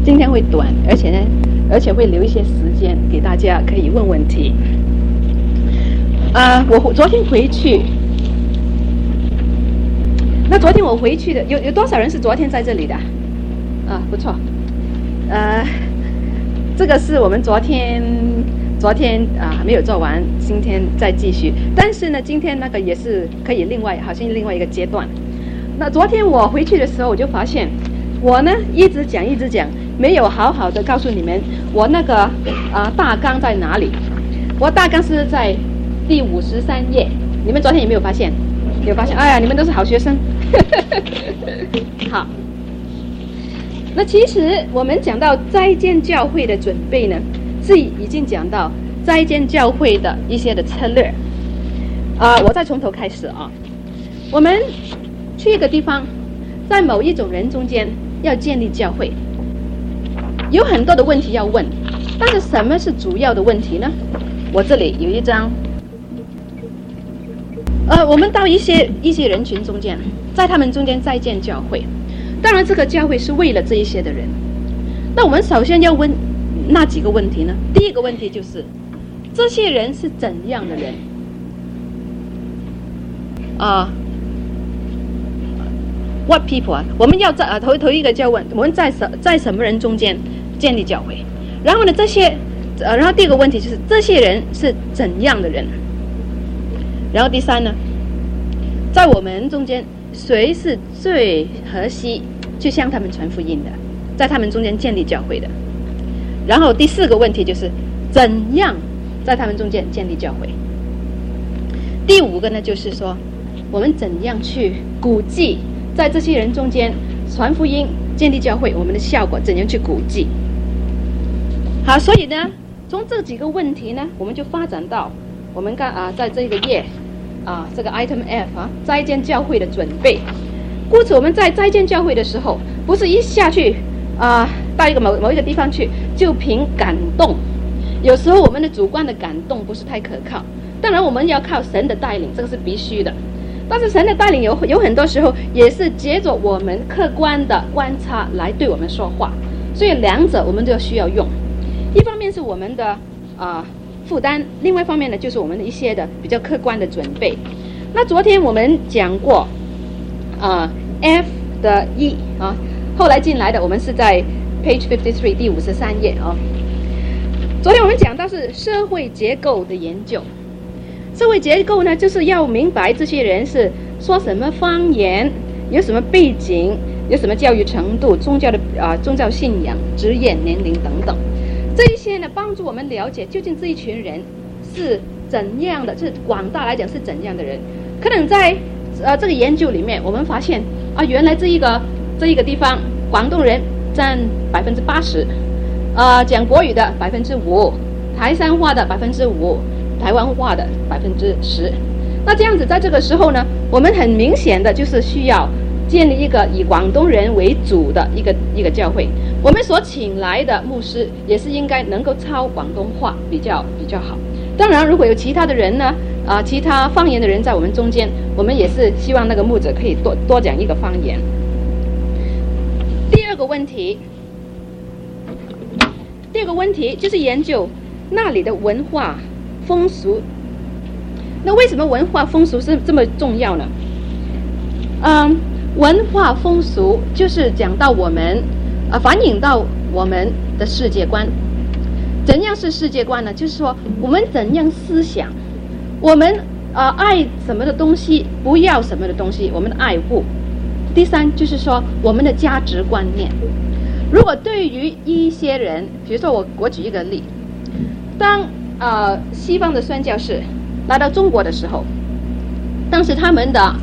今天会短，而且会留一些时间给大家可以问问题。我昨天回去，那昨天我回去的有多少人是昨天在这里的？不错。这个是我们昨天没有做完，今天再继续。但是呢，今天那个也是可以好像另外一个阶段。那昨天我回去的时候，我就发现我呢一直讲，没有好好的告诉你们我那个大纲在哪里。我大纲是在第53页，你们昨天有没有发现？有发现？哎呀，你们都是好学生。好。那其实我们讲到再见教会的准备呢，是已经讲到再见教会的一些的策略。我再从头开始啊。我们去一个地方，在某一种人中间要建立教会，有很多的问题要问，但是什么是主要的问题呢？我这里有一张。我们到一些人群中间，在他们中间再建教会。当然这个教会是为了这一些的人。那我们首先要问那几个问题呢？第一个问题就是这些人是怎样的人？What people 啊？我们要在头一个就要问，我们在什么人中间建立教会？然后呢，然后第二个问题就是这些人是怎样的人？然后第三呢，在我们中间谁是最合适去向他们传福音的，在他们中间建立教会的？然后第四个问题就是怎样在他们中间建立教会？第五个呢，就是说我们怎样去估计在这些人中间传福音建立教会，我们的效果怎样去估计？好，所以呢，从这几个问题呢，我们就发展到我们在这个页这个 item F 再见教会的准备。故此我们在再见教会的时候，不是一下去到一个某一个地方去就凭感动，有时候我们的主观的感动不是太可靠，当然我们要靠神的带领，这个是必须的。但是神的带领有很多时候也是借着我们客观的观察来对我们说话，所以两者我们都要需要用。一方面是我们的负担，另外一方面呢，就是我们的一些的比较客观的准备。那昨天我们讲过F 的1后来进来的我们是在 page 53第53页昨天我们讲到是社会结构的研究。社会结构呢，就是要明白这些人是说什么方言，有什么背景，有什么教育程度，宗教信仰、职业、年龄等等。这一些呢，帮助我们了解究竟这一群人是怎样的，就是广大来讲是怎样的人。可能在这个研究里面，我们发现原来这一个地方广东人占80%，讲国语的5%，台山话的5%，台湾话的10%。那这样子，在这个时候呢，我们很明显的就是需要建立一个以广东人为主的一个教会。我们所请来的牧师也是应该能够操广东话比较好。当然，如果有其他的人呢，其他方言的人在我们中间，我们也是希望那个牧者可以多讲一个方言。第二个问题就是研究那里的文化风俗。那为什么文化风俗是这么重要呢？文化风俗就是讲到我们反映到我们的世界观。怎样是世界观呢？就是说我们怎样思想，我们爱什么的东西，不要什么的东西，我们的爱护。第三就是说我们的价值观念。如果对于一些人，比如说我举一个例，当西方的宣教士来到中国的时候，当时他们的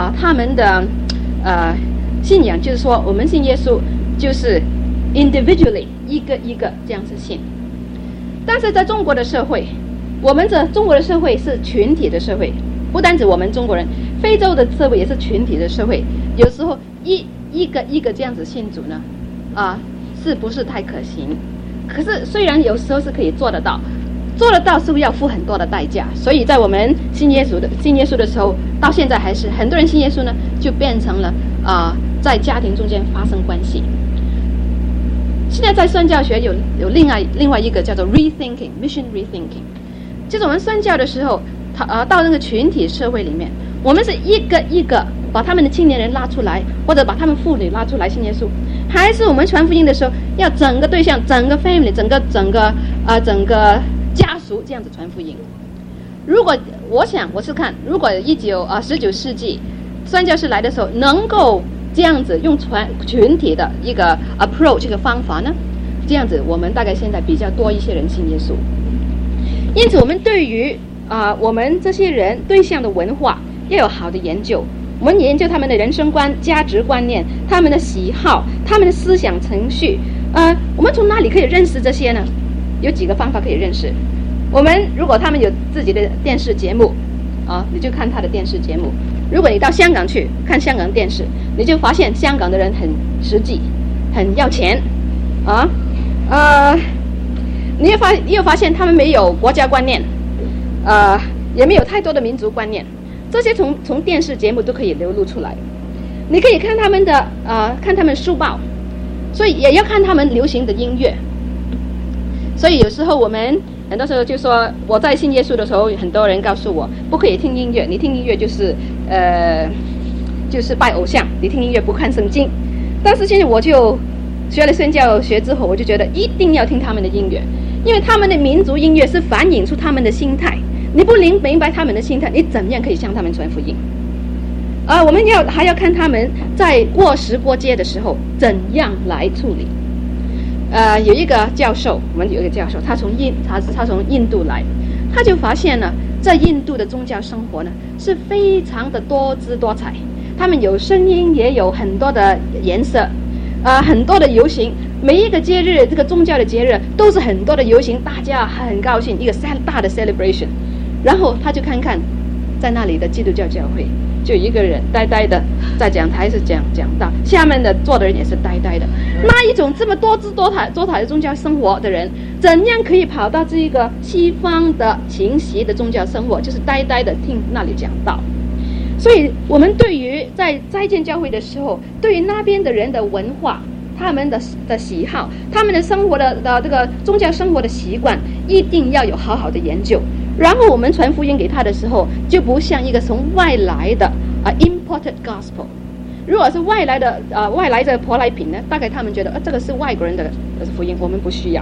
信仰就是说，我们信耶稣就是 individually 一个一个这样子信。但是在中国的社会，我们中国的社会是群体的社会，不单止我们中国人，非洲的社会也是群体的社会。有时候一个一个这样子信主呢，是不是太可行？可是虽然有时候是可以做得到是不是要付很多的代价？所以在我们信耶稣的时候，到现在还是很多人信耶稣呢，就变成了在家庭中间发生关系。 现在在宣教学有另外一个叫做 rethinking mission rethinking， 就是我们宣教的时候，到那个群体社会里面，我们是一个一个把他们的青年人拉出来，或者把他们妇女拉出来信耶稣，还是我们传福音的时候要整个对象、整个 family、整个家属这样子传福音？如果我是看，如果19世纪宣教士来的时候能够这样子用群体的一个 approach 这个方法呢，这样子我们大概现在比较多一些人信耶稣。因此我们对于我们这些人对象的文化要有好的研究，我们研究他们的人生观、价值观念、他们的喜好、他们的思想程序。我们从哪里可以认识这些呢？有几个方法可以认识。我们如果他们有自己的电视节目你就看他的电视节目。如果你到香港去看香港电视，你就发现香港的人很实际，很要钱你又发现他们没有国家观念，也没有太多的民族观念，这些从电视节目都可以流露出来。你可以看他们的看他们书报，所以也要看他们流行的音乐。所以有时候我们很多时候就说，我在信耶稣的时候，很多人告诉我不可以听音乐，你听音乐就是拜偶像，你听音乐不看圣经。但是现在我就学了宣教学之后，我就觉得一定要听他们的音乐，因为他们的民族音乐是反映出他们的心态。你不明白他们的心态，你怎样可以向他们传福音？我们还要看他们在过时过节的时候怎样来处理。有一个教授，我们有一个教授，他从印度来，他就发现呢，在印度的宗教生活呢是非常的多姿多彩，他们有声音，也有很多的颜色，很多的游行，每一个节日，这个宗教的节日都是很多的游行，大家很高兴，一个大的 celebration。然后他就看看在那里的基督教教会，就一个人呆呆的在讲台是讲道，下面的坐的人也是呆呆的。那一种这么多姿多彩的宗教生活的人，怎样可以跑到这个西方的情习的宗教生活，就是呆呆的听那里讲道？所以我们对于在再见教会的时候，对于那边的人的文化、他们的喜好、他们的生活的这个宗教生活的习惯，一定要有好好的研究。然后我们传福音给他的时候，就不像一个从外来的imported gospel。如果是外来的舶来品呢，大概他们觉得这个是外国人的福音，我们不需要。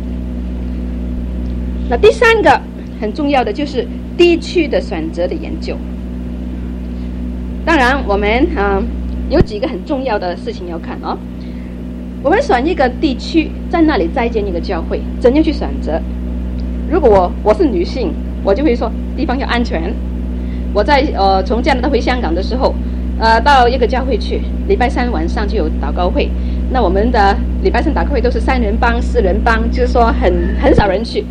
那第三个很重要的就是地区的选择的研究。当然我们有几个很重要的事情要看我们选一个地区，在那里再建一个教会，怎样去选择？如果我是女性，我就会说地方要安全。我在从加拿大回香港的时候，到一个教会去，礼拜三晚上就有祷告会。那我们的礼拜三祷告会都是3人帮、4人帮，就是说很少人去。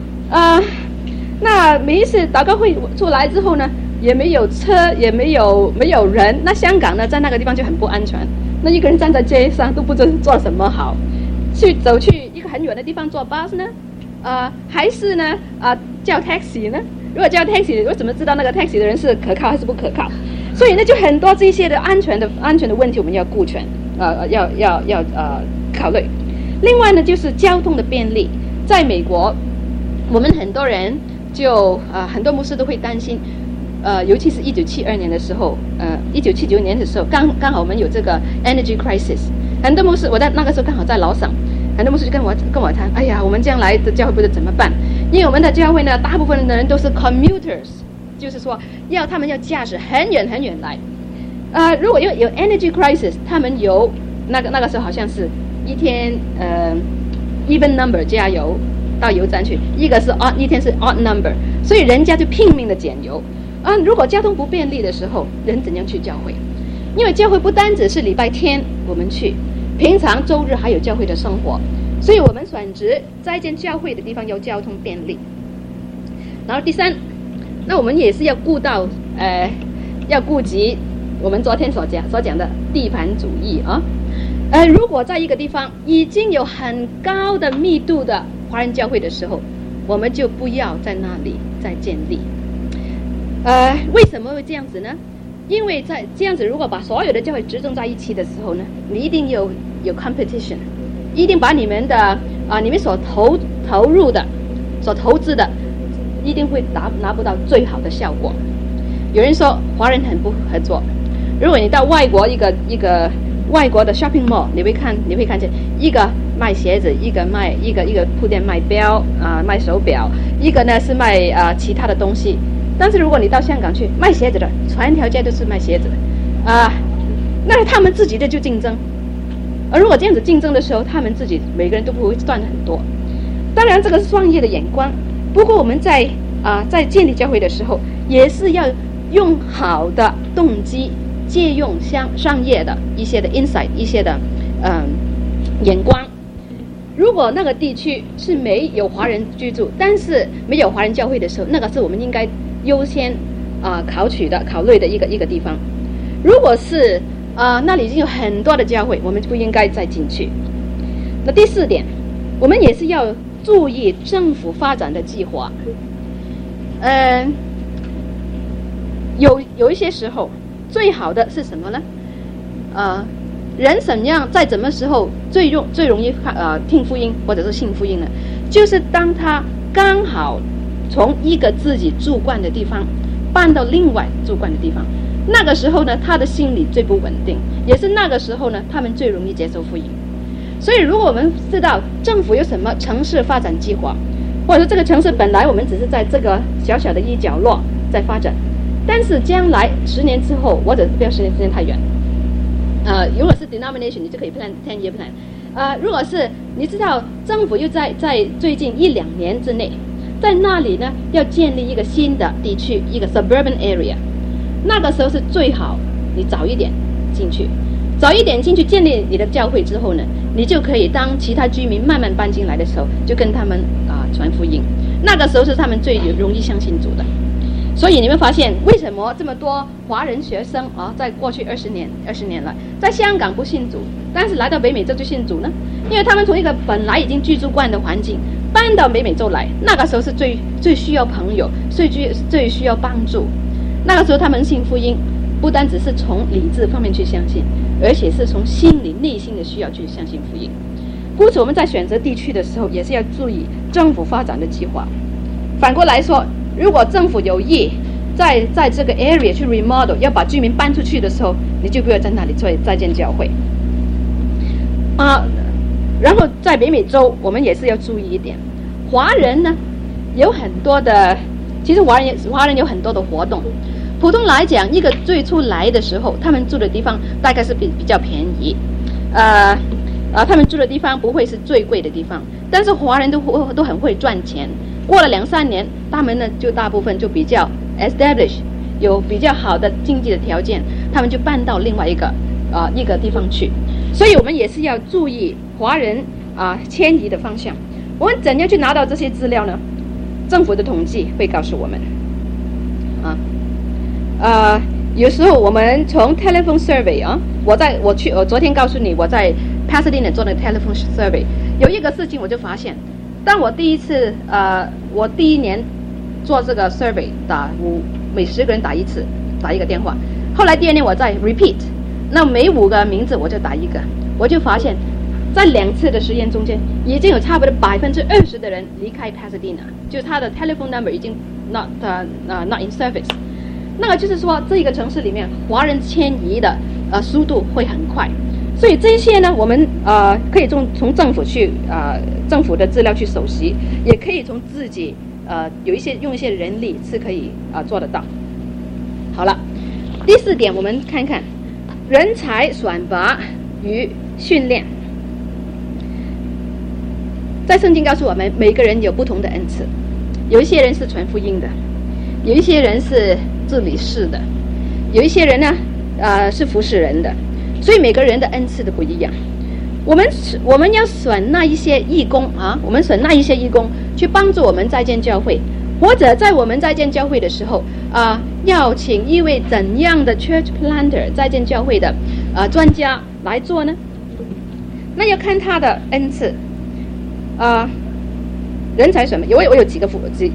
那每一次祷告会出来之后呢，也没有车，也没有人。那香港呢，在那个地方就很不安全。那一个人站在街上都不知道做什么好，走去一个很远的地方坐 bus 呢？还是呢叫 taxi 呢？如果叫 taxi， 我怎么知道那个 taxi 的人是可靠还是不可靠？所以呢，就很多这些的安全的问题，我们要顾全，要考虑。另外呢，就是交通的便利。在美国，我们很多人就很多牧师都会担心，尤其是1972年的时候，1979年的时候，刚好我们有这个 energy crisis， 很多牧师，我在那个时候刚好在老省。很多牧师就跟我谈，哎呀，我们将来的教会不知怎么办？因为我们的教会呢，大部分的人都是 commuters， 就是说他们要驾驶很远很远来。如果有 energy crisis， 他们有那个时候好像是一天even number 加油到油站去，一个是一天是 odd number， 所以人家就拼命的减油。如果交通不便利的时候，人怎样去教会？因为教会不单只是礼拜天我们去。平常周日还有教会的生活，所以我们选择在建教会的地方要交通便利。然后第三，那我们也是要要顾及我们昨天所讲的地盘主义如果在一个地方已经有很高的密度的华人教会的时候，我们就不要在那里再建立。为什么会这样子呢？因为在这样子，如果把所有的教会集中在一起的时候呢，你一定有competition， 一定把你们的你们所投入的、所投资的，一定会拿不到最好的效果。有人说华人很不合作，如果你到外国一个外国的 shopping mall， 你会看见一个卖鞋子，一个铺店卖表卖手表，一个呢是卖其他的东西。但是如果你到香港去卖鞋子的，全条街都是卖鞋子的那他们自己的就竞争。而如果这样子竞争的时候，他们自己每个人都不会赚很多。当然这个是商业的眼光，不过我们在建立教会的时候，也是要用好的动机，借用商业的一些的 insight， 一些的眼光。如果那个地区是没有华人居住，但是没有华人教会的时候，那个是我们应该优先考虑的一个地方。如果是那里已经有很多的教会，我们不应该再进去。那第4点，我们也是要注意政府发展的计划。有一些时候，最好的是什么呢？人在怎么时候最容易听福音或者是信福音呢？就是当他刚好从一个自己住惯的地方搬到另外住惯的地方。那个时候呢，他的心理最不稳定，也是那个时候呢，他们最容易接受福音。所以如果我们知道政府有什么城市发展计划，或者说这个城市本来我们只是在这个小小的一角落在发展，但是将来10年之后，或者不要10年，时间太远如果是 denomination， 你就可以 plan 10-year plan。如果是你知道政府又在最近1-2年之内，在那里呢要建立一个新的地区，一个 suburban area，那个时候是最好你早一点进去建立你的教会之后呢，你就可以当其他居民慢慢搬进来的时候，就跟他们传福音。那个时候是他们最容易相信主的。所以你们发现为什么这么多华人学生在过去20年来在香港不信主，但是来到北美洲就信主呢？因为他们从一个本来已经居住惯的环境搬到北美洲来，那个时候是最需要朋友，最需要帮助。那个时候他们信福音，不单只是从理智方面去相信，而且是从心里内心的需要去相信福音。故此我们在选择地区的时候，也是要注意政府发展的计划。反过来说，如果政府有意在这个 area 去 remodel， 要把居民搬出去的时候，你就不要在那里再建教会然后在北美洲我们也是要注意一点，华人呢有很多的，其实华人有很多的活动。普通来讲，一个最初来的时候，他们住的地方大概是比较便宜，他们住的地方不会是最贵的地方，但是华人都很会赚钱。过了2-3年，他们呢就大部分就比较 establish， 有比较好的经济的条件，他们就搬到另外一个地方去。所以我们也是要注意华人迁移的方向。我们怎样去拿到这些资料呢？政府的统计会告诉我们有时候我们从 telephone survey 我昨天告诉你我在 Pasadena 做的 telephone survey， 有一个事情我就发现，当我第一年做这个 survey， 每10个人打一个电话，后来第2年我再 repeat， 那每5个名字我就打一个，我就发现在2次的实验中间，已经有差不多20%的人离开 Pasadena， 就是他的 telephone number 已经 not in service。那个就是说，这个城市里面华人迁移的速度会很快。所以这些呢，我们可以从政府去政府的资料去熟悉，也可以从自己用一些人力是可以做得到。好了，第4点我们看看人才选拔与训练。在圣经告诉我们，每个人有不同的恩赐，有一些人是传福音的，有一些人是治理事的，有一些人呢是服侍人的，所以每个人的恩赐都不一样。我们要选那一些义工我们选那一些义工去帮助我们在建教会，或者在我们在建教会的时候要请一位怎样的 church planter 在建教会的专家来做呢？那要看他的恩赐人才选拔，我有几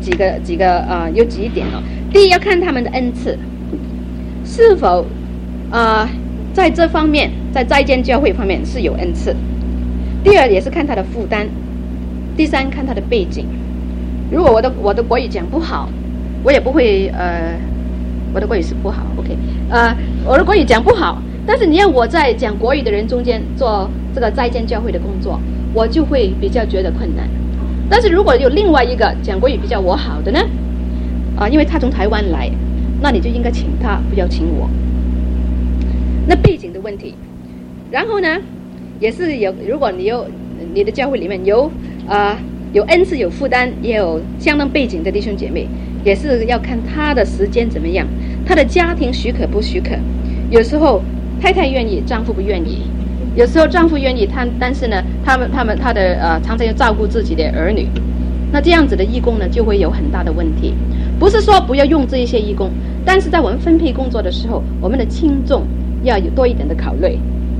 点第一，要看他们的恩赐是否在这方面，在建教会方面是有恩赐。 第二也是看他的负担，第三看他的背景。如果我的国语讲不好，我也不会我的国语是不好 ，OK， 我的国语讲不好，但是你要我在讲国语的人中间做这个再见教会的工作，我就会比较觉得困难。但是如果有另外一个讲国语比较我好的呢，因为他从台湾来，那你就应该请他，不要请我。那背景的问题，然后呢，也是有，如果你的教会里面有恩赐有负担，也有相当背景的弟兄姐妹，也是要看他的时间怎么样，他的家庭许可不许可。有时候太太愿意，丈夫不愿意；有时候丈夫愿意，但是呢，他的常常要照顾自己的儿女。那这样子的义工呢，就会有很大的问题。不是说不要用这一些义工，但是在我们分配工作的时候，我们的轻重要有多一点的考虑。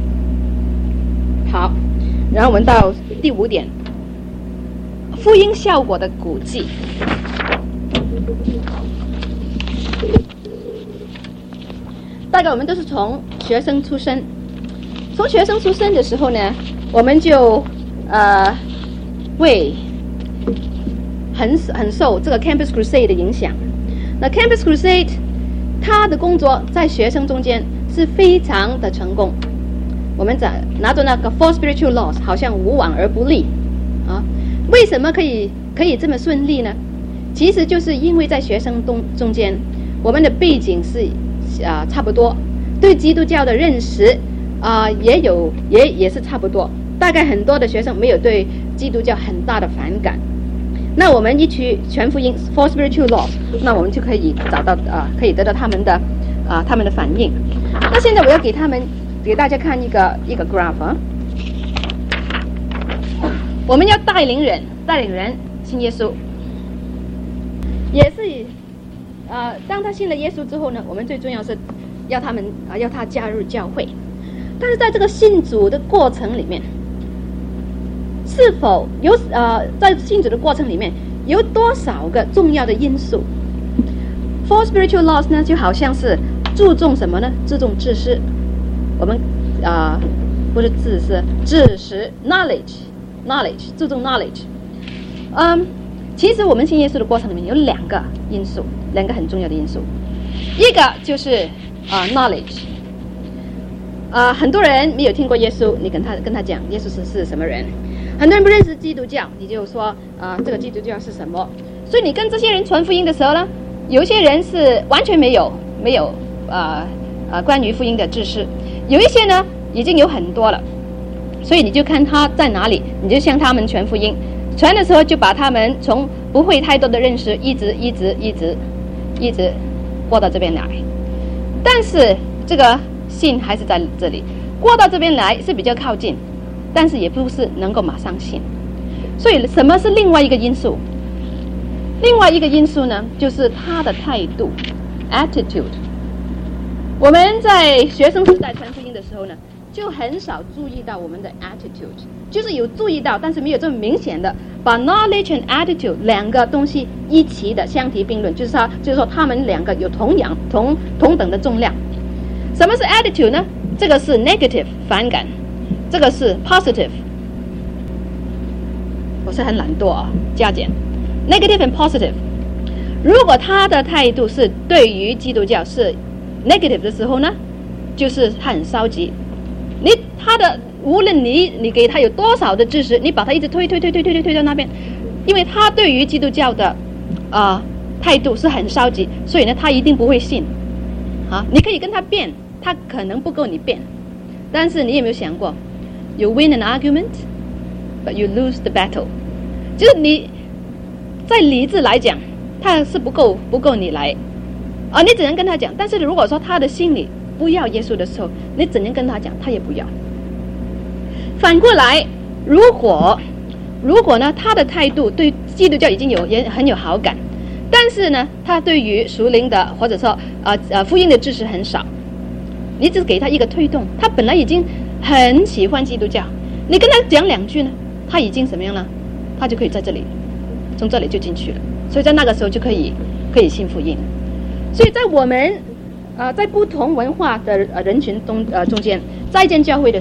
好，然后我们到第5点。福音效果的估计，大概我们都是从学生出身。从学生出身的时候呢，我们就会很受这个 Campus Crusade 的影响。那 Campus Crusade 他的工作在学生中间是非常的成功。我们拿着那个 Four Spiritual Laws 好像无往而不利啊。为什么可以这么顺利呢？其实就是因为在学生中间，我们的背景是差不多，对基督教的认识也是差不多。大概很多的学生没有对基督教很大的反感。那我们一去全福音 Four Spiritual Laws， 那我们就可以找到可以得到他们的反应。那现在我要给大家看一个 graph 啊。我们要带领人信耶稣，也是当他信了耶稣之后呢，我们最重要是要他加入教会。但是在这个信主的过程里面，是否有在信主的过程里面有多少个重要的因素 ？Four Spiritual Laws 呢，就好像是注重什么呢？注重知识。我们不是知识，知识 knowledge， 注重 knowledge。其实我们信耶稣的过程里面有2个因素，2个很重要的因素。一个就是knowledge。很多人没有听过耶稣，你跟他讲耶稣是什么人。很多人不认识基督教，你就说这个基督教是什么。所以你跟这些人传福音的时候呢，有些人是完全没有关于福音的知识，有一些呢已经有很多了。所以你就看他在哪里，你就向他们传福音，传的时候就把他们从不会太多的认识一直过到这边来。但是这个信还是在这里，过到这边来是比较靠近，但是也不是能够马上信。所以什么是另外一个因素？另外一个因素呢，就是他的态度 attitude。我们在学生时代传福音的时候呢，就很少注意到我们的 attitude， 就是有注意到，但是没有这么明显的把 knowledge and attitude 2个东西一起的相提并论，就是说他们2个有同等的重量。什么是 attitude 呢？这个是 negative 反感，这个是 positive。我是很懒惰加减 negative and positive。如果他的态度是对于基督教是 negative 的时候呢，就是他很消极。无论你给他有多少的知识，你把他一直推到那边，因为他对于基督教的态度是很消极，所以呢他一定不会信。你可以跟他辩，他可能不够你辩，但是你有没有想过 ，you win an argument, but you lose the battle， 就是你在理智来讲，他是不够你来，你只能跟他讲。但是如果说他的心里不要耶稣的时候，你只能跟他讲，他也不要。反过来，如果呢，他的态度对基督教也很有好感，但是呢，他对于属灵的或者说福音的知识很少，你只给他一个推动，他本来已经很喜欢基督教，你跟他讲2句呢，他已经怎么样了？他就可以在这里，从这里就进去了，所以在那个时候就可以信福音。所以在我们在不同文化的人群中间，再见教会的时候，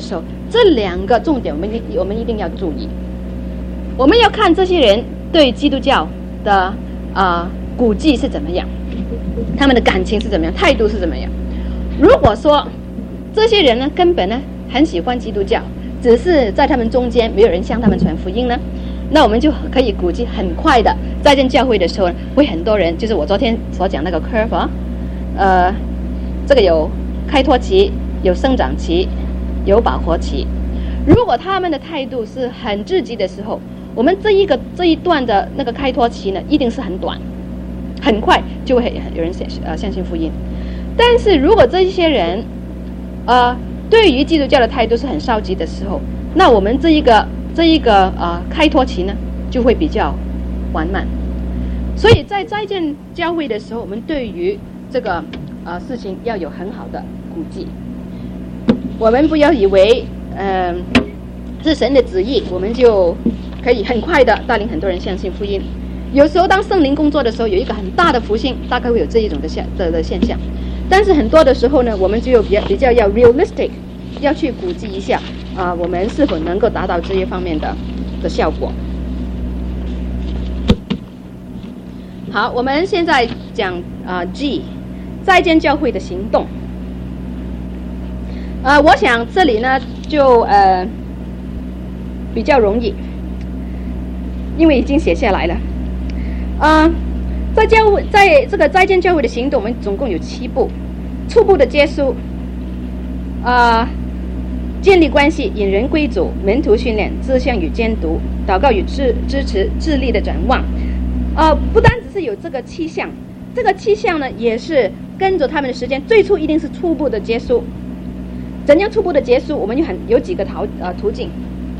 这两个重点我们一定要注意。我们要看这些人对基督教的估计是怎么样，他们的感情是怎么样，态度是怎么样。如果说这些人呢根本呢很喜欢基督教，只是在他们中间没有人向他们传福音呢，那我们就可以估计很快的在进教会的时候会很多人，就是我昨天所讲那个 curve 这个有开拓期，有生长期，有饱和期。如果他们的态度是很积极的时候，我们这一段的那个开拓期呢一定是很短，很快就会有人相信福音。但是如果这些人对于基督教的态度是很消极的时候，那我们这一个开拓期呢就会比较缓慢。所以在再见教会的时候，我们对于这个事情要有很好的估计。我们不要以为是神的旨意，我们就可以很快的带领很多人相信福音。有时候当圣灵工作的时候，有一个很大的福星，大概会有这一种的现象。但是很多的时候呢，我们就比较要 realistic， 要去估计一下我们是否能够达到这一方面的效果。好，我们现在讲G 再见教会的行动。我想这里呢就比较容易，因为已经写下来了。在这个再见教会的行动，我们总共有7步：初步的接触，建立关系，引人归主，门徒训练，志向与监督，祷告与支持，智力的展望。不单只是有这个7项，这个7项呢也是跟着他们的时间，最初一定是初步的接触。怎样初步的结束？我们有几个途径。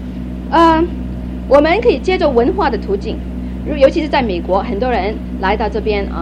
我们可以借着文化的途径，尤其是在美国，很多人来到这边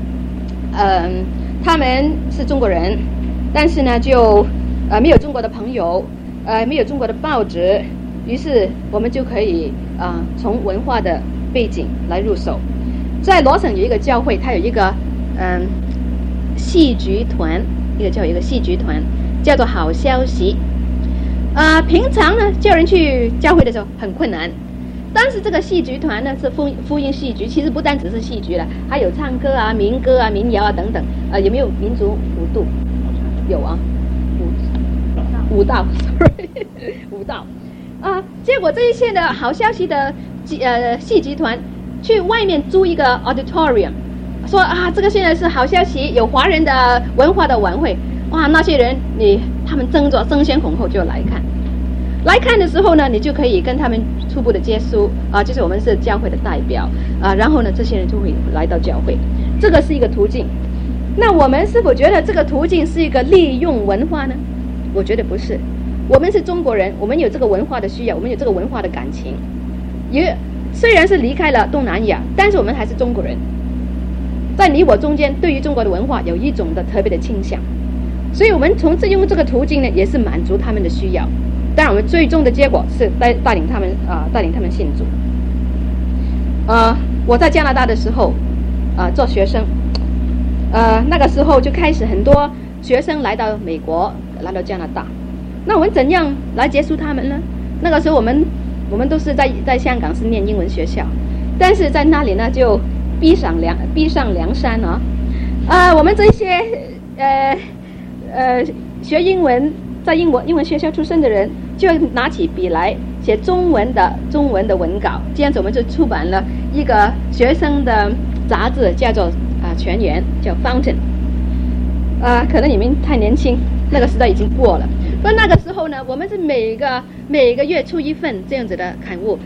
他们是中国人，但是呢就没有中国的朋友，没有中国的报纸，于是我们就可以从文化的背景来入手。在罗省有一个教会，它有一个戏剧团，一个戏剧团。叫做好消息。平常呢叫人去教会的时候很困难，但是这个戏剧团呢是福音戏剧，其实不单只是戏剧了，还有唱歌民歌民谣等等。有没有民族舞蹈？有舞蹈sorry 舞蹈。结果这一些的好消息的戏剧团去外面租一个 auditorium， 说这个现在是好消息，有华人的文化的晚会。哇，那些人他们争先恐后就来看的时候呢，你就可以跟他们初步的接触就是我们是教会的代表然后呢这些人就会来到教会，这个是一个途径。那我们是否觉得这个途径是一个利用文化呢？我觉得不是。我们是中国人，我们有这个文化的需要，我们有这个文化的感情，也虽然是离开了东南亚，但是我们还是中国人，在你我中间对于中国的文化有一种的特别的倾向，所以我们用这个途径呢，也是满足他们的需要。当然，我们最终的结果是带领他们信主。我在加拿大的时候，做学生，那个时候就开始很多学生来到美国，来到加拿大。那我们怎样来接触他们呢？那个时候我们都是在香港是念英文学校，但是在那里呢就逼上梁山我们这些学英文在英文学校出身的人，就拿起笔来写中文的文稿。这样子我们就出版了一个学生的杂志，叫做全员，叫 Fountain。可能你们太年轻，那个时代已经过了。不过那个时候呢，我们是每个月出一份这样子的刊物，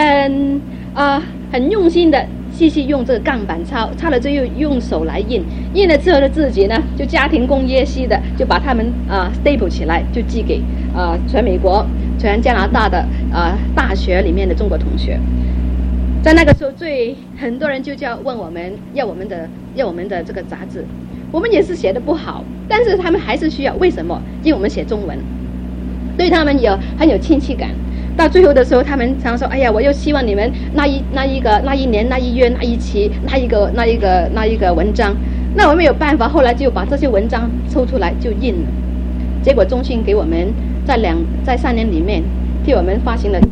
很用心的细用这个杠板抄了之后用手来印了之后的自己呢就家庭工业系的就把它们staple 起来，就寄给全美国全加拿大的大学里面的中国同学。在那个时候很多人就问我们要我们的这个杂志，我们也是写的不好，但是他们还是需要。为什么？因为我们写中文，对他们很有亲切感。到最后的时候，他们常说：“哎呀，我又希望你们那一年那一月那一期那一个文章。”那我们没有办法，后来就把这些文章抽出来就印了。结果中信给我们在3年里面替我们发行了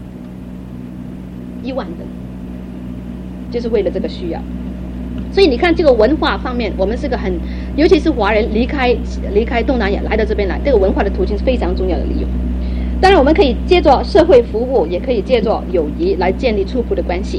1万本，就是为了这个需要。所以你看这个文化方面，我们是个尤其是华人离开东南亚来到这边来，这个文化的途径是非常重要的利用。当然我们可以借助社会服务，也可以借助友谊来建立初步的关系，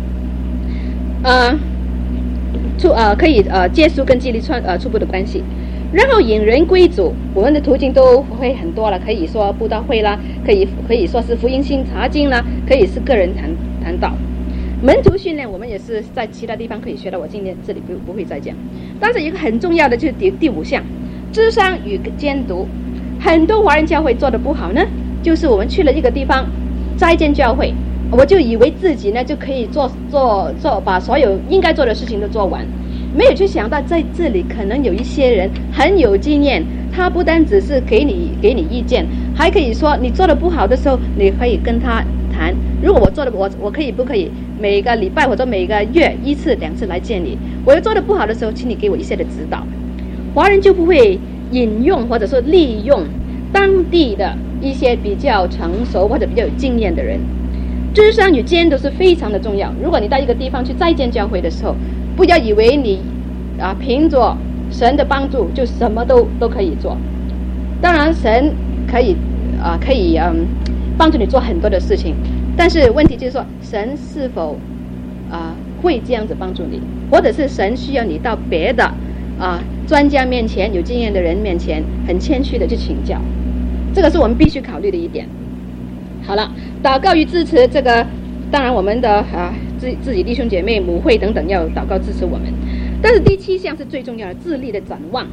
可以结束跟建立初步的关系。然后引人归主，我们的途径都会很多了，可以说布道会啦，可以说是福音性查经啦，可以是个人谈道。门徒训练我们也是在其他地方可以学到，我今天这里不会再讲。但是一个很重要的就是第5项，諮商與監督。很多华人教会做的不好呢，就是我们去了一个地方斋建教会，我就以为自己呢就可以把所有应该做的事情都做完，没有去想到在这里可能有一些人很有经验，他不单只是给你意见，还可以说你做的不好的时候，你可以跟他谈，如果我可以不可以每个礼拜或者每个月1次2次来见你，我要做的不好的时候，请你给我一些的指导。华人就不会引用或者说利用当地的一些比较成熟或者比较有经验的人。諮商與監督是非常的重要。如果你到一个地方去再建教会的时候，不要以为你凭着神的帮助就什么都可以做。当然神可以帮助你做很多的事情，但是问题就是说神是否会这样子帮助你，或者是神需要你到别的专家面前，有经验的人面前很谦虚的去请教，这个是我们必须考虑的一点。好了，祷告与支持，这个当然我们的自己弟兄姐妹母会等等要祷告支持我们。但是第7项是最重要的，智力的展望。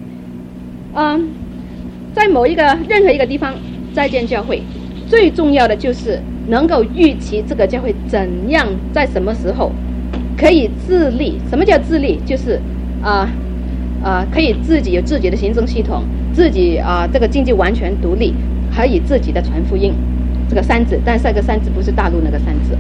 在任何一个地方再建教会，最重要的就是能够预期这个教会怎样在什么时候可以自立。什么叫自立？就是可以自己有自己的行政系统，自己这个经济完全独立，可以自己的传福音。这个3字，但是这个3字不是大陆那个3字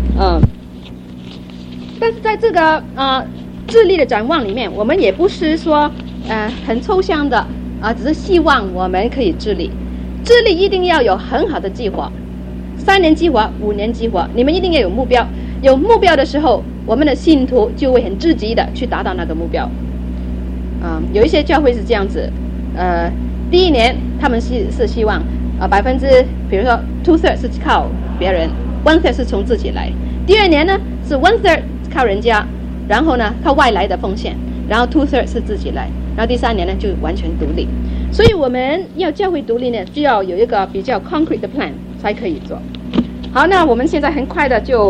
但是在这个智力的展望里面，我们也不是说很抽象的只是希望我们可以智力一定要有很好的计划，3年计划、5年计划，你们一定要有目标。有目标的时候，我们的信徒就会很积极的去达到那个目标。有一些教会是这样子，第1年他们是希望比如说 2/3 是靠别人， 1/3 是从自己来。第2年呢是 1/3 靠人家，然后呢靠外来的奉献，然后 2/3 是自己来，然后第3年呢就完全独立。所以我们要教会独立呢，就要有一个比较 concrete 的 plan 才可以做。好，那我们现在很快的就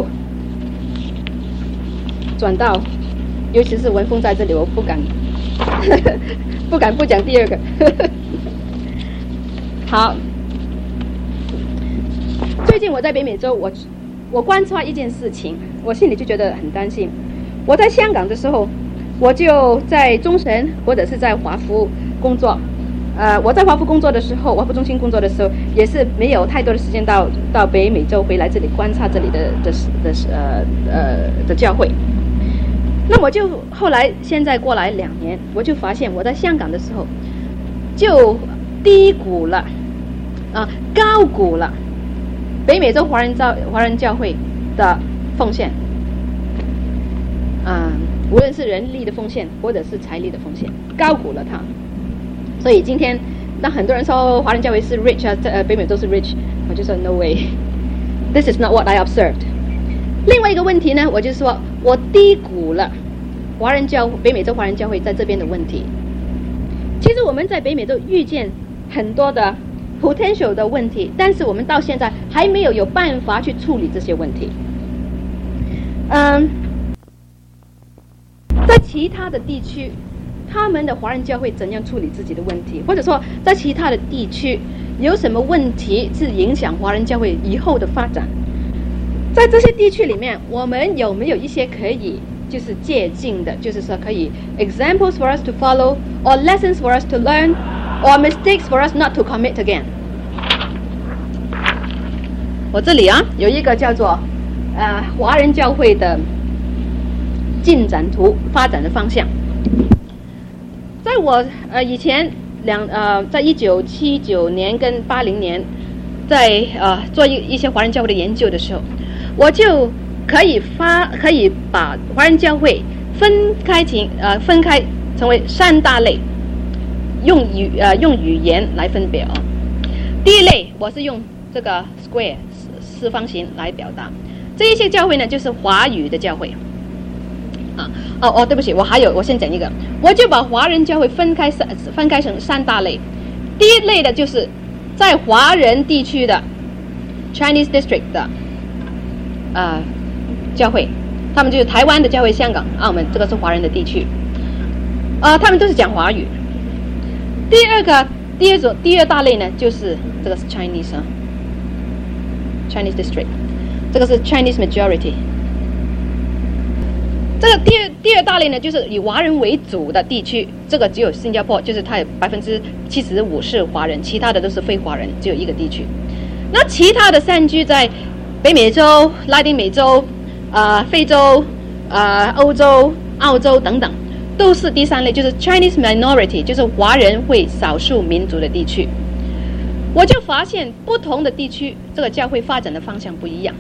转到，尤其是文峰在这里，我不敢不讲第2个好，最近我在北美洲，我观察一件事情，我心里就觉得很担心。我在香港的时候，我就在中神或者是在华福工作。我在华福工作的时候，华福中心工作的时候，也是没有太多的时间到北美洲回来这里观察这里的教会。那我就后来现在过来2年，我就发现我在香港的时候就低估了高估了北美洲华人教会的奉献，无论是人力的奉献或者是财力的奉献，高估了它。所以今天当很多人说华人教会是 rich 北美洲是 rich， 我就说 no way， this is not what I observed。 另外一个问题呢，我就说我低估了北美洲华人教会在这边的问题。其实我们在北美洲遇见很多的 potential 的问题，但是我们到现在还没有办法去处理这些问题。在其他的地区，他们的华人教会怎样处理自己的问题，或者说在其他的地区有什么问题是影响华人教会以后的发展？在这些地区里面，我们有没有一些可以就是借鉴的，就是说可以 examples for us to follow or lessons for us to learn or mistakes for us not to commit again？ 我这里有一个叫做华人教会的进展图，发展的方向。在我以前在1979年跟80年，在做一些华人教会的研究的时候，我就可以把华人教会分开成为3大类，用语言来分别啊。第一类我是用这个 square 四方形来表达，这一些教会呢就是华语的教会。对不起，我先讲一个，我就把华人教会分开成3大类。第一类的就是在华人地区的 Chinese District 的教会，他们就是台湾的教会、香港、澳门，这个是华人的地区，他们都是讲华语。第二大类呢，就是这个是 Chinese District， 这个是 Chinese Majority。这个第二大类呢，就是以华人为主的地区，这个只有新加坡，就是它有75%是华人，其他的都是非华人，只有一个地区。那其他的散居在北美洲、拉丁美洲、非洲、欧洲、澳洲等等，都是第3类，就是 Chinese Minority， 就是华人为少数民族的地区。我就发现不同的地区，这个教会发展的方向不一样。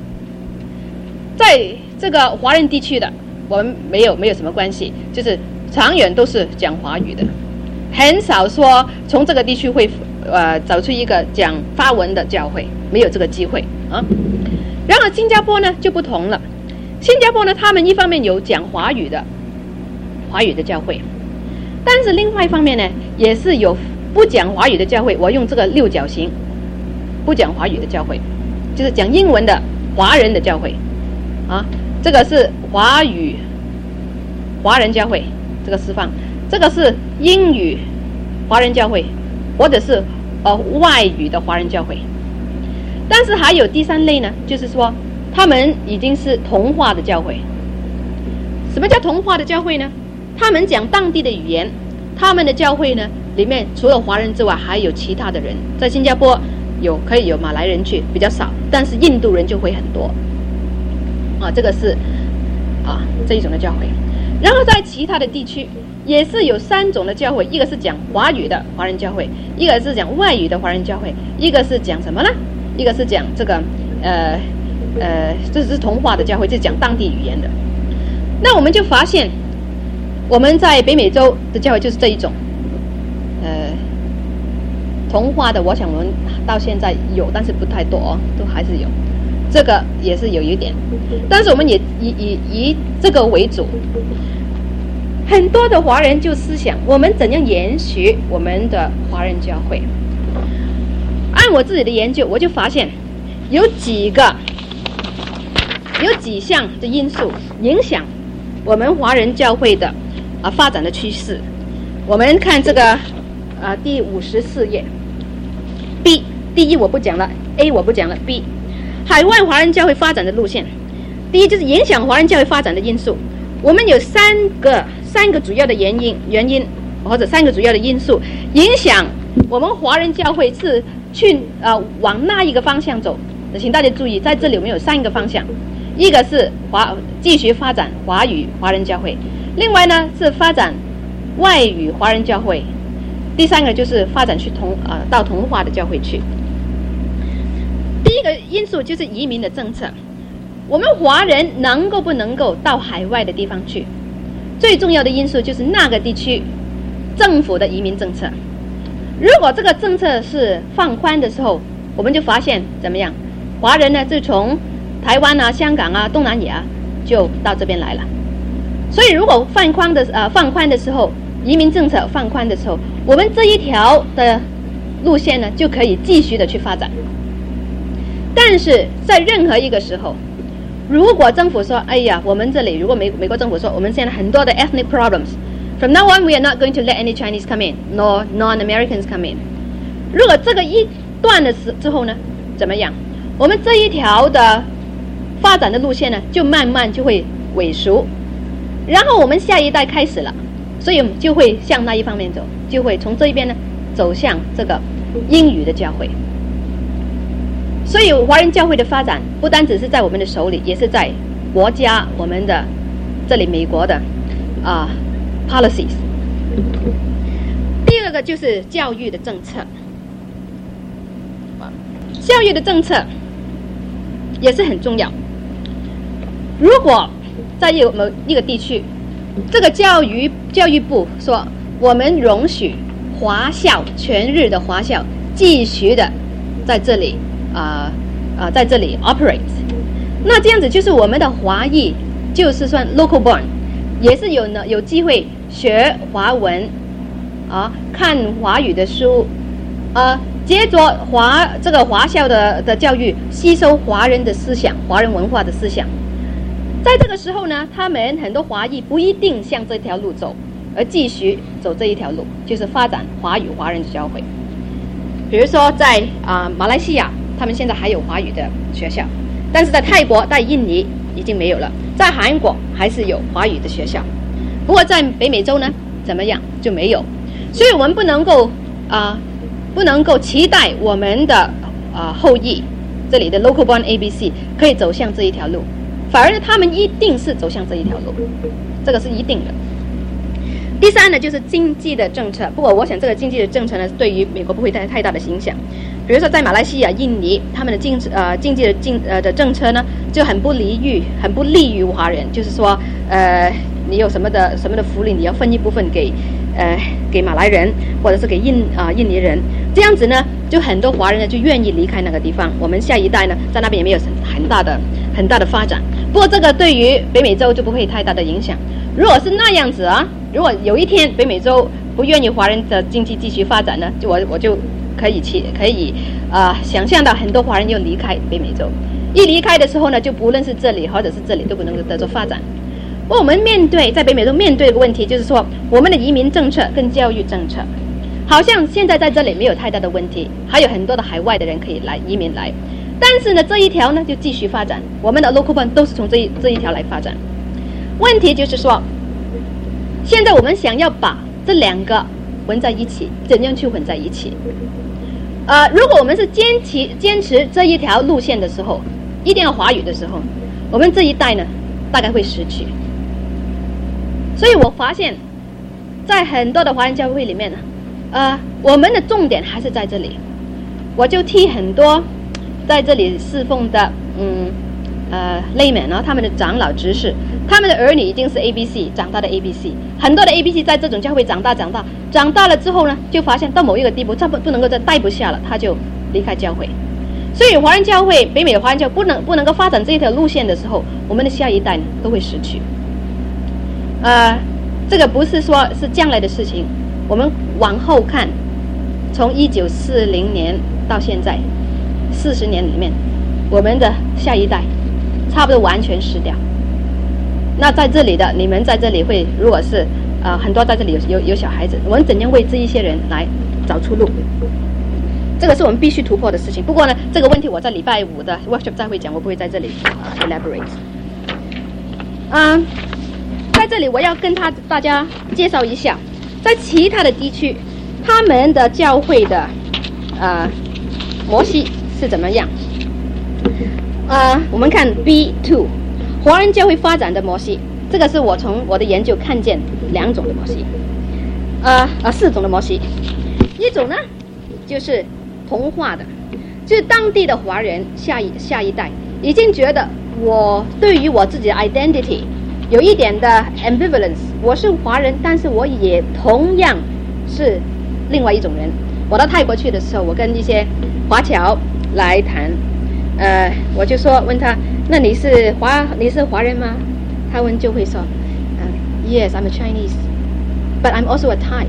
在这个华人地区的，我们没有什么关系，就是长远都是讲华语的，很少说从这个地区会找出一个讲法文的教会，没有这个机会啊。然而新加坡呢就不同了，新加坡呢他们一方面有讲华语的教会，但是另外一方面呢也是有不讲华语的教会。我用这个6角形，不讲华语的教会，就是讲英文的华人的教会啊。这个是华人教会，这个4方，这个是英语华人教会，或者是外语的华人教会。但是还有第3类呢，就是说他们已经是同化的教会。什么叫同化的教会呢？他们讲当地的语言，他们的教会呢里面除了华人之外还有其他的人。在新加坡可以有马来人去，比较少，但是印度人就会很多这个是这一种的教会。然后在其他的地区也是有3种的教会，一个是讲华语的华人教会，一个是讲外语的华人教会，一个是讲什么呢？一个是讲这个这是同化的教会，就是讲当地语言的。那我们就发现我们在北美洲的教会就是这一种同化的，我想我们到现在有，但是不太多都还是有，这个也是有一点，但是我们也以这个为主。很多的华人就思想我们怎样延续我们的华人教会。按我自己的研究，我就发现有几项的因素影响我们华人教会的发展的趋势。我们看这个第54页 B， 第一我不讲了， A 我不讲了， B 海外华人教会发展的路线。第一就是影响华人教会发展的因素，我们有三个主要的原因或者3个主要的因素影响我们华人教会是去往那一个方向走。请大家注意，在这里我们有3个方向，一个是继续发展华语华人教会，另外呢是发展外语华人教会，第3个就是发展去到同化的教会去。第一个因素就是移民的政策，我们华人不能够到海外的地方去，最重要的因素就是那个地区政府的移民政策。如果这个政策是放宽的时候，我们就发现怎么样，华人呢就从台湾香港东南亚就到这边来了。所以如果放宽的时候，移民政策放宽的时候，我们这一条的路线呢就可以继续的去发展。但是在任何一个时候，如果政府说哎呀，我们这里如果美国政府说我们现在很多的 ethnic problems， from now on we are not going to let any Chinese come in nor non-Americans come in， 如果这个一断了之后呢怎么样，我们这一条的发展的路线呢就慢慢就会萎缩，然后我们下一代开始了，所以就会向那一方面走，就会从这一边呢走向这个英语的教会。所以华人教会的发展不单只是在我们的手里，也是在国家我们的这里美国的policies。第二个就是教育的政策。教育的政策也是很重要。如果在某一个地区，这个教育部说我们容许华校全日的华校继续的在这里在这里 operate， 那这样子就是我们的华裔就是算 local born， 也是有机会学华文看华语的书接着这个华校的教育，吸收华人的思想、华人文化的思想。在这个时候呢，他们很多华裔不一定向这条路走，而继续走这一条路，就是发展华语华人的教会。比如说在马来西亚，他们现在还有华语的学校，但是在泰国、在印尼已经没有了，在韩国还是有华语的学校。不过在北美洲呢，怎么样就没有，所以我们不能够期待我们的后裔这里的 local born ABC 可以走向这一条路，反而他们一定是走向这一条路，这个是一定的。第三呢，就是经济的政策。不过我想这个经济的政策呢，对于美国不会带太大的影响。比如说在马来西亚、印尼，他们的经济的政策呢，就很不利于华人，就是说你有什么的福利，你要分一部分给马来人或者是给印尼人，这样子呢，就很多华人呢就愿意离开那个地方。我们下一代呢，在那边也没有很大的发展。不过这个对于北美洲就不会太大的影响。如果是那样子如果有一天北美洲不愿意华人的经济继续发展呢，我就可以想象到很多华人又离开北美洲。一离开的时候呢，就不论是这里或者是这里都不能够得到发展。我们在北美洲面对的问题就是说，我们的移民政策跟教育政策，好像现在在这里没有太大的问题，还有很多的海外的人可以移民来，但是呢，这一条呢就继续发展，我们的 local born 都是从这一条来发展。问题就是说，现在我们想要把这两个混在一起，怎样去混在一起？如果我们是坚持这一条路线的时候，一定要华语的时候，我们这一代呢大概会失去。所以我发现在很多的华人教会里面我们的重点还是在这里。我就替很多在这里侍奉的layman 他们的长老执事，他们的儿女已经是 ABC 长大的 ABC， 很多的 ABC 在这种教会长大了之后呢，就发现到某一个地步，他不能够再待不下了，他就离开教会。所以华人教会，北美的华人教会不能够发展这一条路线的时候，我们的下一代呢都会失去。这个不是说是将来的事情，我们往后看，从1940年到现在40年里面，我们的下一代差不多完全失掉。那在这里的你们在这里会，如果是很多在这里有小孩子，我们怎样为这一些人来找出路？这个是我们必须突破的事情。不过呢，这个问题我在礼拜5的 workshop 再会讲，我不会在这里elaborate。在这里我要跟大家介绍一下，在其他的地区，他们的教会的模式是怎么样。我们看 B2 华人教会发展的模式，这个是我从我的研究看见2种的模式，4种的模式。一种呢就是同化的，就是当地的华人下一代已经觉得我对于我自己的 identity 有一点的 ambivalence， 我是华人，但是我也同样是另外一种人。我到泰国去的时候，我跟一些华侨来谈，我就问他，那你是华人吗？他们就会说，Yes, I'm a Chinese, but I'm also a Thai。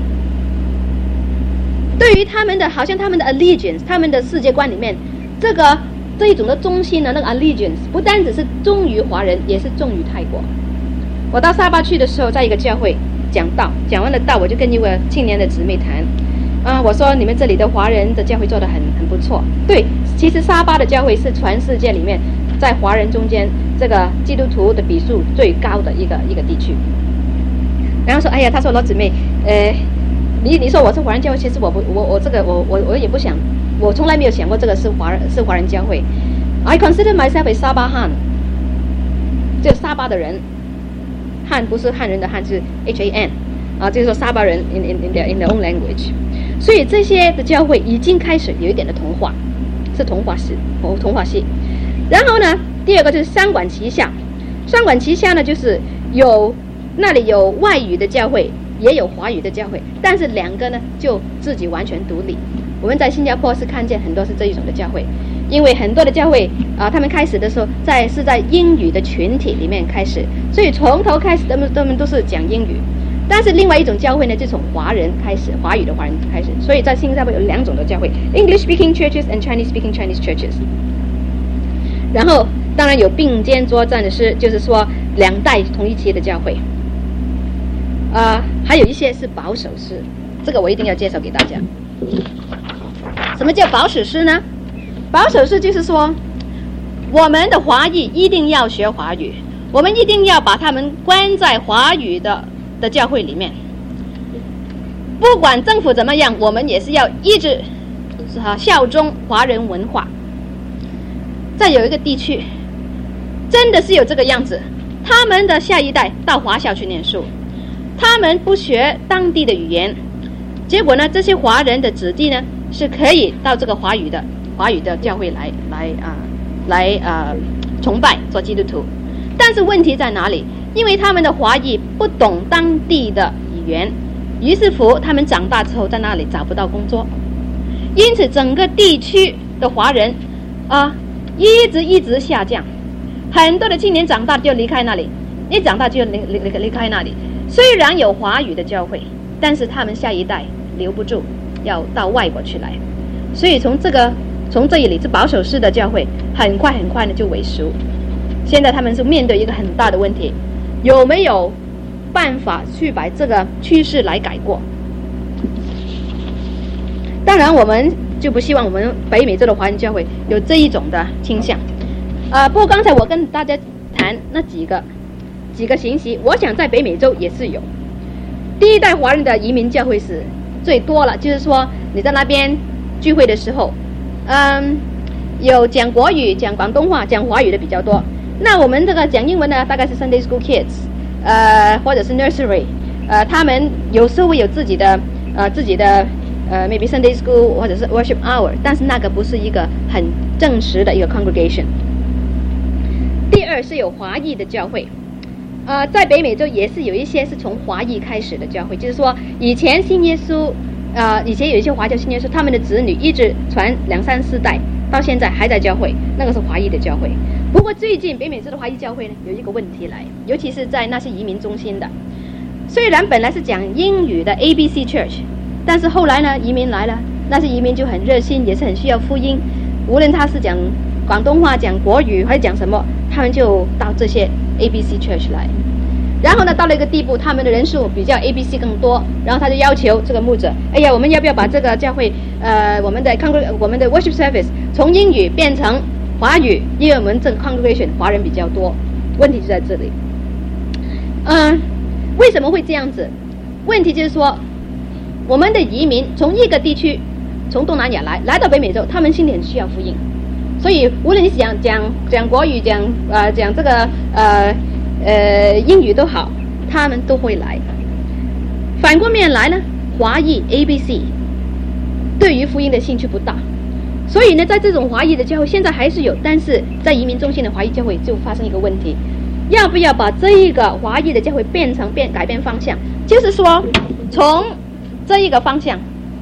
对于他们的，好像他们的 allegiance， 他们的世界观里面，这一种的中心的那个 allegiance， 不单只是忠于华人，也是忠于泰国。我到沙巴去的时候，在一个教会讲完了道，我就跟一位青年的姊妹谈，我说你们这里的华人的教会做得很不错。对，其实沙巴的教会是全世界里面在华人中间这个基督徒的比数最高的一个地区。然后说，哎呀，他说罗姊妹，你说我是华人教会，其实我也不想，我从来没有想过这个是华人教会。I consider myself a Sabah Han， 就沙巴的人。汉不是汉人的汉，是 HAN， 就是说沙巴人 in their own language。 所以这些的教会已经开始有一点的同化，是同化系。然后呢，第二个就是三管齐下。三管齐下呢，就是那里有外语的教会，也有华语的教会，但是两个呢就自己完全独立。我们在新加坡是看见很多是这一种的教会，因为很多的教会他们开始的时候是在英语的群体里面开始，所以从头开始他们都是讲英语。但是另外一种教会呢，就从华人开始，华语的华人开始。所以在新加坡有两种的教会 ，English speaking churches and Chinese speaking Chinese churches。然后当然有并肩作战的是，就是说两代同一期的教会。还有一些是保守师，这个我一定要介绍给大家。什么叫保守师呢？保守师就是说，我们的华裔一定要学华语，我们一定要把他们关在华语的教会里面，不管政府怎么样，我们也是要一直效忠华人文化。再有一个地区真的是有这个样子，他们的下一代到华校去念书，他们不学当地的语言，结果呢，这些华人的子弟呢是可以到这个华语的教会来崇拜做基督徒。但是问题在哪里？因为他们的华裔不懂当地的语言，于是乎他们长大之后在那里找不到工作，因此整个地区的华人一直下降。很多的青年长大就离开那里，一长大就离开那里。虽然有华语的教会，但是他们下一代留不住，要到外国去来。所以从这里这保守式的教会很快呢就萎缩。现在他们是面对一个很大的问题，有没有办法去把这个趋势来改过？当然我们就不希望我们北美洲的华人教会有这一种的倾向。不过刚才我跟大家谈那几个信息，我想在北美洲也是有。第一代华人的移民教会是最多了，就是说你在那边聚会的时候，有讲国语、讲广东话、讲华语的比较多。那我们这个讲英文呢，大概是 Sunday School Kids， 或者是 Nursery， 他们有时候会有自己的maybe Sunday School 或者是 Worship Hour， 但是那个不是一个很正式的一个 congregation。第二是有华裔的教会，在北美洲也是有一些是从华裔开始的教会，就是说以前信耶稣，以前有一些华教信耶稣，他们的子女一直传2、3、4代，到现在还在教会，那个是华裔的教会。不过最近北美洲的华裔教会呢有一个问题来，尤其是在那些移民中心的，虽然本来是讲英语的 ABC Church， 但是后来呢移民来了，那些移民就很热心，也是很需要福音，无论他是讲广东话、讲国语还是讲什么，他们就到这些 ABC Church 来。然后呢，到了一个地步，他们的人数比较 ABC 更多，然后他就要求这个牧者，哎呀，我们要不要把这个教会，我们的 worship service 从英语变成华语，因为我们这个 congregation 华人比较多，问题就在这里。为什么会这样子？问题就是说，我们的移民从一个地区，从东南亚来到北美洲，他们心里很需要福音，所以无论你讲国语，讲这个英语都好，他们都会来。反过面来呢，华裔 ABC 对于福音的兴趣不大，所以呢，在这种华裔的教会现在还是有，但是在移民中心的华裔教会就发生一个问题，要不要把这一个华裔的教会改变方向，就是说从这一个方向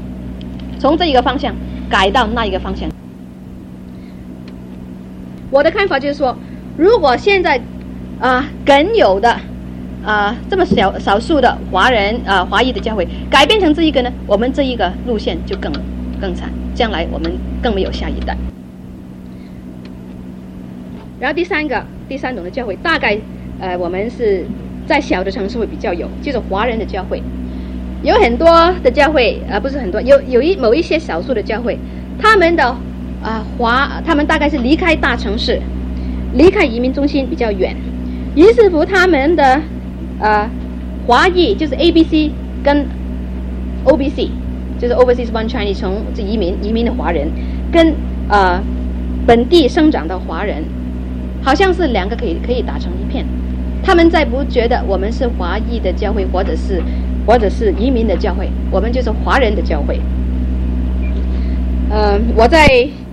改到那一个方向。我的看法就是说，如果现在梗有的这么少数的华人华裔的教会改变成这一个呢，我们这一个路线就更惨，将来我们更没有下一代。然后第三种的教会，大概我们是在小的城市会比较有，就是华人的教会。有很多的教会不是很多，某一些少数的教会，他们大概是离开大城市，离开移民中心比较远，于是乎他们的华裔就是 ABC 跟 OBC， 就是 Overseas Born Chinese， 从移民的华人跟本地生长的华人，好像是两个可以打成一片。他们再不觉得我们是华裔的教会，或者是移民的教会，我们就是华人的教会。 我在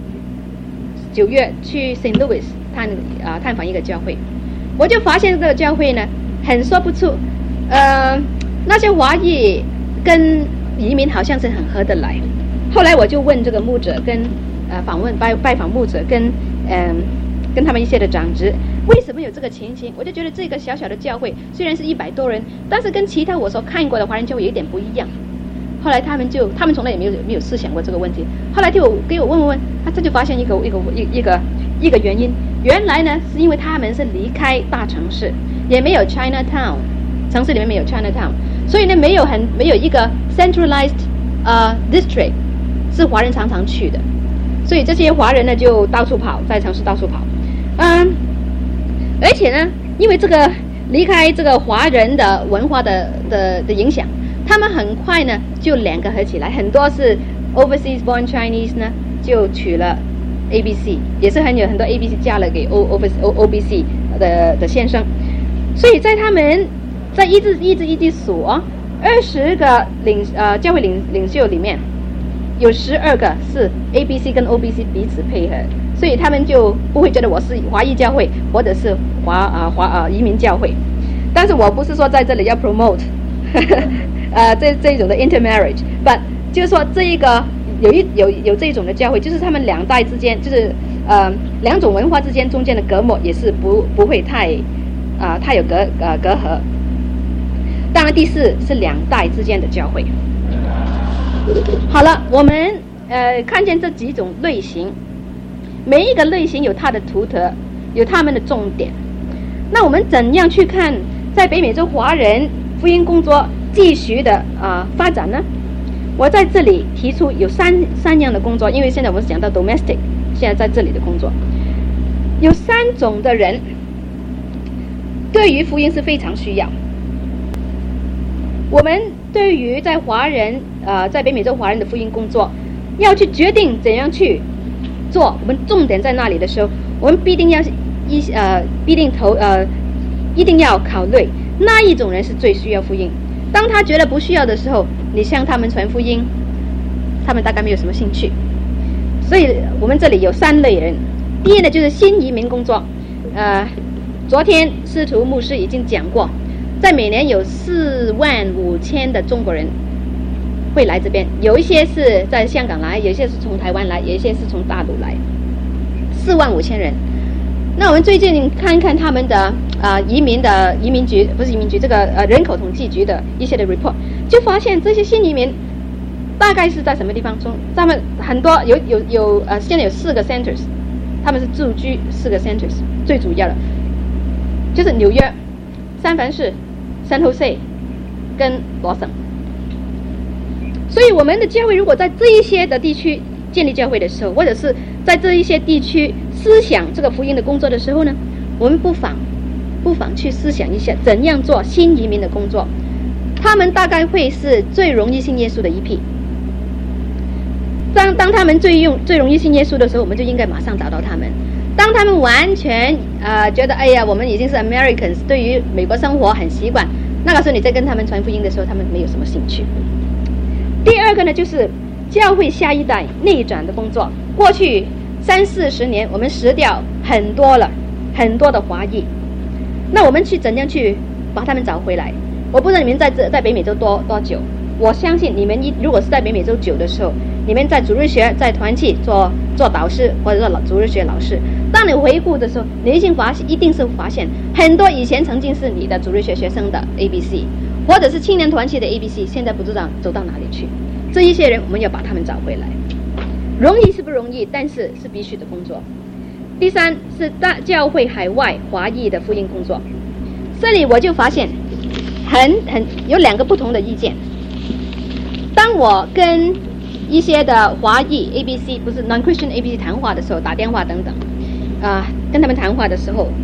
9月去 St. Louis 探访一个教会，我就发现这个教会呢很说不出，那些华裔跟移民好像是很合得来。后来我就问这个牧者跟拜访牧者跟他们一些的长职，为什么有这个情形？我就觉得这个小小的教会虽然是100多人，但是跟其他我所看过的华人教会有一点不一样。后来他们从来也没有思想过这个问题。后来就给我问，这就发现一个原因。原来呢是因为他们是离开大城市，也没有 Chinatown， 城市里面没有 Chinatown， 所以呢没有一个 centralized district 是华人常常去的，所以这些华人呢就到处跑，在城市到处跑。而且呢因为这个离开这个华人的文化的影响，他们很快呢就两个合起来，很多是 overseas born Chinese 呢就取了 ABC， 也是有很多 ABC 嫁了给 OBC 的先生，所以在他们在一直数20个教会领袖里面，有12个是 ABC 跟 OBC 彼此配合，所以他们就不会觉得我是华裔教会或者是移民教会。但是我不是说在这里要 promote 这一种的 intermarriage， but 就是说这一个有这种的教会，就是他们两代之间，就是两种文化之间中间的隔膜也是不会太有隔阂。当然第4是2代之间的教会。好了，我们看见这几种类型，每一个类型有它的图腾，有他们的重点。那我们怎样去看在北美洲华人福音工作继续的发展呢？我在这里提出有三样的工作，因为现在我们讲到 domestic， 现在在这里的工作有3种的人对于福音是非常需要。我们对于在北美洲华人的福音工作要去决定怎样去做，我们重点在那里的时候，我们必定要考虑那一种人是最需要福音。当他觉得不需要的时候，你向他们传福音，他们大概没有什么兴趣。所以我们这里有3类人。第一呢就是新移民工作，昨天司徒牧师已经讲过，在每年有45000的中国人会来这边，有一些是在香港来，有一些是从台湾来，有一些是从大陆来，45000人。那我们最近看一看他们的移民局，不是移民局，这个人口统计局的一些的 report， 就发现这些新移民大概是在什么地方？他们很多现在有4个 centers， 他们是住居4个 centers， 最主要的就是纽约、三藩市、San Jose 跟罗省。所以我们的教会如果在这一些的地区建立教会的时候，或者是在这一些地区思想这个福音的工作的时候呢，我们不妨去思想一下怎样做新移民的工作。他们大概会是最容易信耶稣的一批。当他们最容易信耶稣的时候，我们就应该马上找到他们。当他们完全觉得哎呀我们已经是 Americans， 对于美国生活很习惯，那个时候你在跟他们传福音的时候，他们没有什么兴趣。第二个呢就是教会下一代内转的工作。过去30-40年我们失掉很多的华裔，那我们去怎样去把他们找回来？我不知道你们在北美洲多久，我相信你们如果是在北美洲久的时候，你们在主日学在团契做导师或者做主日学老师，当你回顾的时候，你一定是发现很多以前曾经是你的主日学学生的 ABC， 或者是青年团契的 ABC， 现在不知道走到哪里去。这一些人我们要把他们找回来，容易是不容易，但是是必须的工作。第3是教会海外华裔的福音工作。这里我就发现有2个不同的意见。当我跟一些的华裔 ABC 不是 non-Christian ABC 谈话的时候，打电话等等跟他们谈话的时候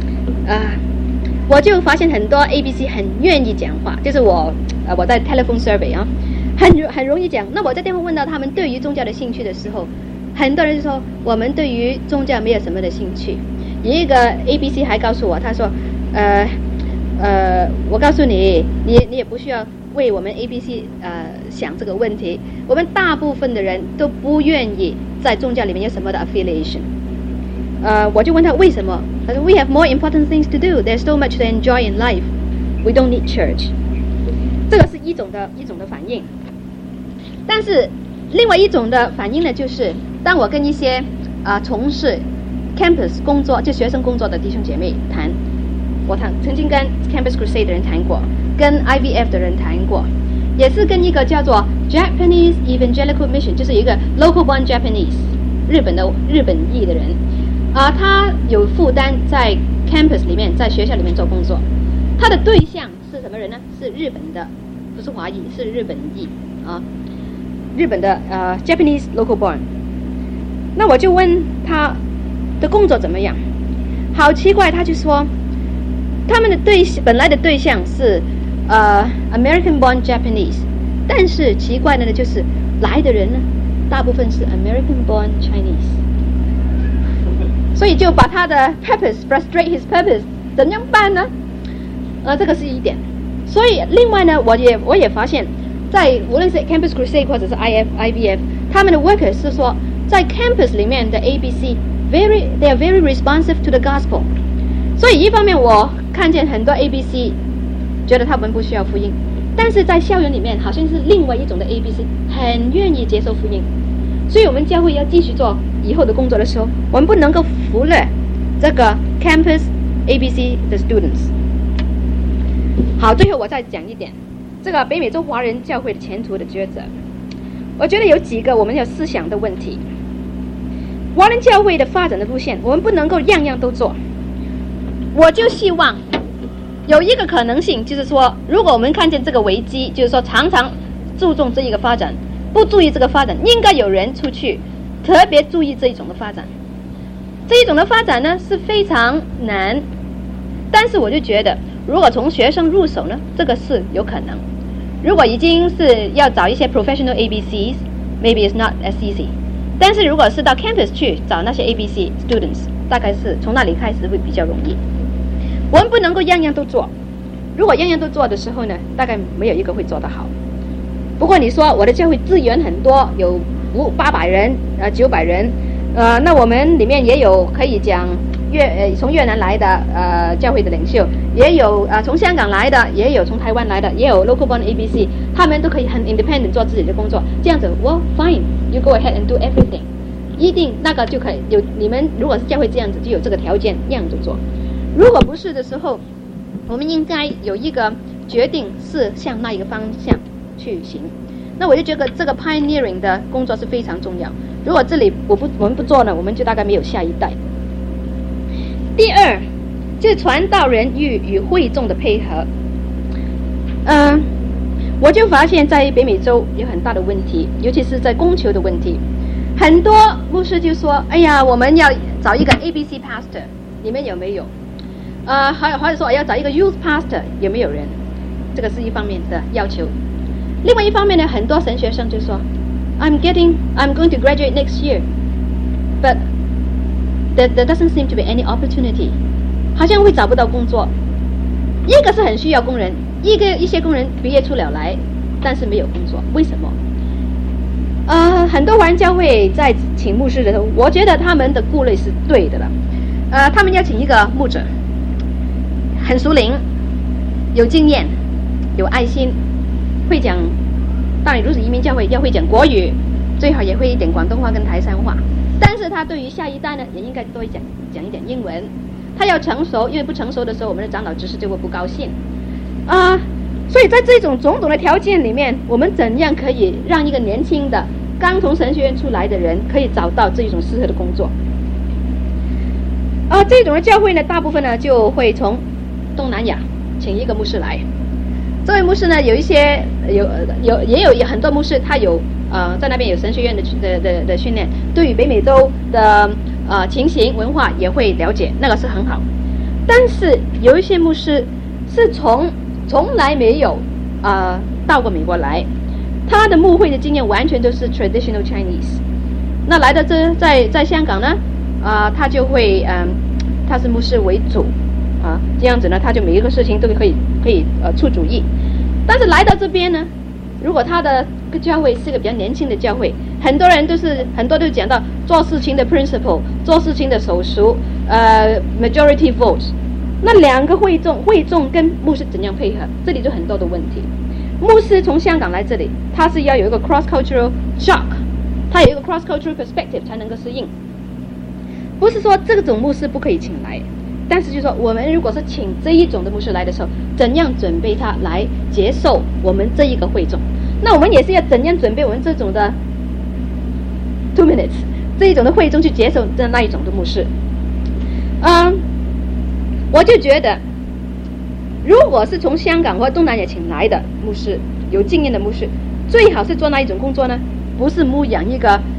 我就发现很多 ABC 很愿意讲话，就是我在 telephone survey 很容易讲。那我在电话问到他们对于宗教的兴趣的时候，很多人就说我们对于宗教没有什么的兴趣。有一个 ABC 还告诉我，他说我告诉你，你也不需要为我们 ABC 想这个问题，我们大部分的人都不愿意在宗教里面有什么的 affiliation。我就问他为什么，他说 We have more important things to do. There's so much to enjoy in life. We don't need church. 这个是一种的反应。但是另外一种的反应呢，就是当我跟一些从事 campus 工作就学生工作的弟兄姐妹谈，我曾经跟 Campus Crusade 的人谈过，跟 IVF 的人谈过，也是跟一个叫做 Japanese Evangelical Mission， 就是一个 local born Japanese 日本裔的人他有负担在 campus 里面，在学校里面做工作，他的对象是什么人呢？是日本的，不是华裔，是日本裔日本的Japanese local born。那我就问他的工作怎么样，好奇怪，他就说他们的本来的对象是American born Japanese， 但是奇怪的呢，就是来的人呢，大部分是 American born Chinese， 所以就把他的 purpose frustrate his purpose， 怎样办呢？这个是一点。所以另外呢，我也发现，在无论是 Campus Crusade 或者是 IVF， 他们的 workers 是说，在 campus 里面的 ABC they are very responsive to the gospel。所以一方面我看见很多 ABC 觉得他们不需要福音，但是在校园里面好像是另外一种的 ABC 很愿意接受福音。所以我们教会要继续做以后的工作的时候，我们不能够忽略这个 campus ABC 的 students。 好，最后我再讲一点这个北美洲华人教会的前途的抉择。我觉得有几个我们要思想的问题。华人教会的发展的路线，我们不能够样样都做。我就希望有一个可能性，就是说如果我们看见这个危机，就是说常常注重这一个发展，不注意这个发展，应该有人出去特别注意这一种的发展。这一种的发展呢是非常难，但是我就觉得如果从学生入手呢，这个是有可能。如果已经是要找一些 professional ABCs maybe it's not as easy， 但是如果是到 campus 去找那些 ABC students， 大概是从那里开始会比较容易。我们不能够样样都做，如果样样都做的时候呢，大概没有一个会做得好。不过你说我的教会资源很多，有800人900人那我们里面也有可以讲从越南来的教会的领袖，也有从香港来的，也有从台湾来的，也有 local born ABC， 他们都可以很 independent 做自己的工作。这样子well fine you go ahead and do everything， 一定那个就可以有，你们如果是教会这样子就有这个条件样子做。如果不是的时候，我们应该有一个决定是向那一个方向去行。那我就觉得这个 pioneering 的工作是非常重要。如果这里我们不做呢，我们就大概没有下一代。第二就是传道人与会众的配合。我就发现在北美洲有很大的问题，尤其是在供求的问题。很多牧师就说哎呀我们要找一个 ABC pastor， 你们有没有或者说要找一个 youth pastor， 有没有人？这个是一方面的要求。另外一方面呢，很多神学生就说 I'm going to graduate next year but there doesn't seem to be any opportunity， 好像会找不到工作。一个是很需要工人，一些工人毕业出了来但是没有工作，为什么？很多华人教会在请牧师的时候，我觉得他们的顾虑是对的了。他们要请一个牧者很熟龄，有经验，有爱心，会讲，当然如果是移民教会要会讲国语，最好也会一点广东话跟台山话，但是他对于下一代呢也应该多讲一点英文。他要成熟，因为不成熟的时候我们的长老执事就会不高兴所以在这种种种的条件里面，我们怎样可以让一个年轻的刚从神学院出来的人可以找到这种适合的工作？这种的教会呢，大部分呢就会从东南亚请一个牧师来。这位牧师呢，有一些也有很多牧师，他有在那边有神学院的训练，对于北美洲的情形文化也会了解，那个是很好。但是有一些牧师是从来没有到过美国来，他的牧会的经验完全都是 traditional Chinese。那来到在香港呢，他就会他是牧师为主这样子呢，他就每一个事情都可以出主意。 但是来到这边呢，如果他的教会是个比较年轻的教会，很多都讲到做事情的 principle， 做事情的手熟，majority vote。那两个会众跟牧师怎样配合？这里就很多的问题。牧师从香港来这里，他是要有一个 cross cultural shock， 他有一个 cross cultural perspective 才能够适应。不是说这种牧师不可以请来，但是就是说我们如果是请这一种的牧师来的时候，怎样准备他来接受我们这一个会众？那我们也是要怎样准备我们这种的 2 minutes 这一种的会众去接受那一种的牧师？我就觉得，如果是从香港或东南亚请来的牧师，有经验的牧师，最好是做那一种工作呢？不是牧养一个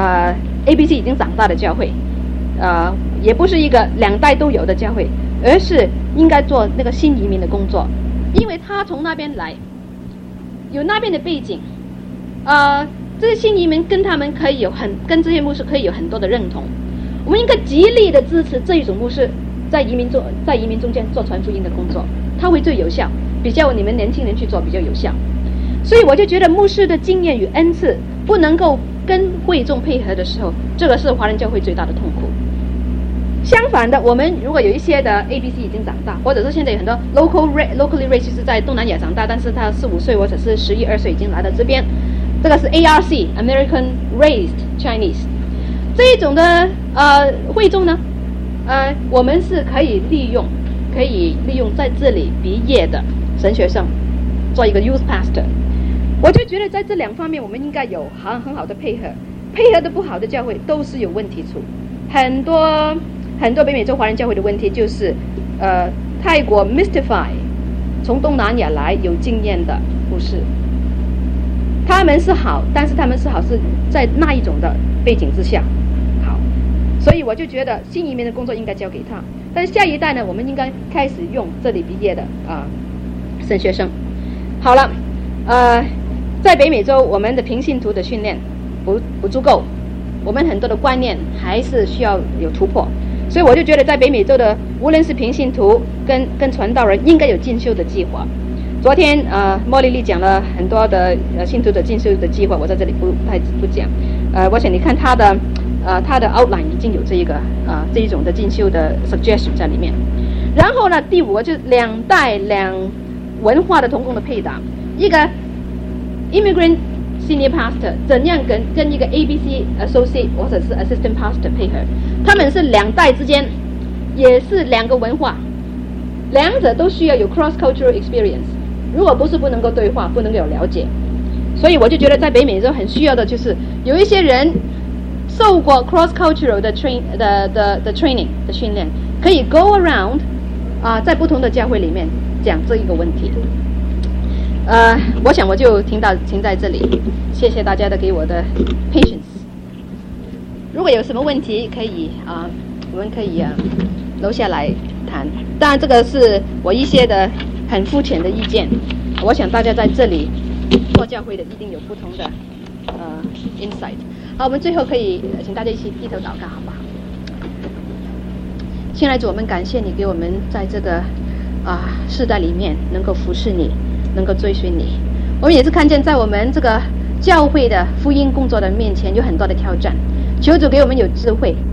ABC 已经长大的教会，也不是一个2代都有的教会，而是应该做那个新移民的工作，因为他从那边来，有那边的背景，这些新移民跟他们可以跟这些牧师可以有很多的认同。我们应该极力的支持这一种牧师在移民中间做传福音的工作，它会最有效，比较你们年轻人去做比较有效。所以我就觉得牧师的经验与恩赐不能够跟会众配合的时候，这个是华人教会最大的痛苦。相反的，我们如果有一些的 ABC 已经长大，或者是现在有很多 locally raised 是在东南亚长大，但是他4、5岁或者是11、12岁已经来到这边，这个是 ARC American Raised Chinese 这一种的会众呢，我们是可以利用在这里毕业的神学生做一个 youth pastor。我就觉得在这2方面我们应该有很好的配合的不好的教会都是有问题处。很多北美洲华人教会的问题就是太过 mystify 从东南亚来有经验的牧师，他们是好，但是他们是好是在那一种的背景之下好，所以我就觉得新移民的工作应该交给他，但是下一代呢，我们应该开始用这里毕业的神学生。好了，在北美洲我们的平信徒的训练不足够，我们很多的观念还是需要有突破，所以我就觉得在北美洲的无论是平信徒跟传道人应该有进修的计划。昨天莫莉莉讲了很多的信徒的进修的计划，我在这里不讲。我想你看他的 outline 已经有这一种的进修的 suggestion 在里面。然后呢，第5个就是2代2文化的同工的配搭，一个 immigrant senior pastor 怎样跟一个 ABC associate 或者是 assistant pastor 配合，他们是2代之间也是2个文化，2者都需要有 cross cultural experience， 如果不是不能够对话，不能够有了解。所以我就觉得在北美洲很需要的就是有一些人受过 cross cultural 的 training 的训练，可以 go around 在不同的教会里面讲这一个问题。我想我就停在这里，谢谢大家的给我的 patience。如果有什么问题可以我们可以留下来谈，当然这个是我一些的很肤浅的意见，我想大家在这里做教会的一定有不同的insight。好，我们最后可以请大家一起低头祷告，好不好？亲爱的主，我们感谢你给我们在这个世代里面能够服侍你，能够追随你。我们也是看见在我们这个教会的福音工作的面前有很多的挑战，求主给我们有智慧，